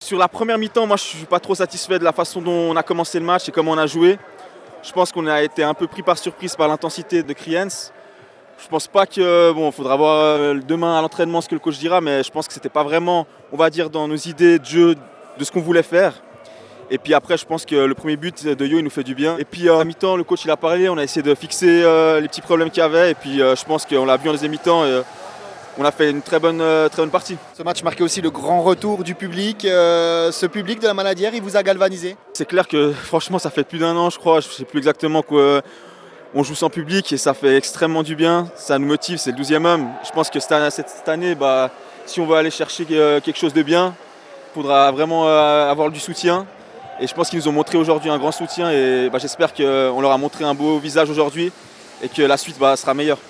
Sur la première mi-temps, moi je ne suis pas trop satisfait de la façon dont on a commencé le match et comment on a joué. Je pense qu'on a été un peu pris par surprise par l'intensité de Kriens. Je pense pas que, bon, il faudra voir demain à l'entraînement ce que le coach dira, mais je pense que c'était pas vraiment, on va dire, dans nos idées de jeu de ce qu'on voulait faire. Et puis après, je pense que le premier but de Yo, il nous fait du bien. Et puis à mi-temps, le coach il a parlé, on a essayé de fixer les petits problèmes qu'il y avait. Et puis je pense qu'on l'a vu en deuxième mi-temps. On a fait une très bonne partie. Ce match marquait aussi le grand retour du public. Ce public de la Maladière, il vous a galvanisé? C'est clair que franchement, ça fait plus d'un an, je crois. Je ne sais plus exactement quoi. On joue sans public et ça fait extrêmement du bien. Ça nous motive, c'est le 12e homme. Je pense que cette année, si on veut aller chercher quelque chose de bien, il faudra vraiment avoir du soutien. Et je pense qu'ils nous ont montré aujourd'hui un grand soutien et j'espère qu'on leur a montré un beau visage aujourd'hui et que la suite sera meilleure.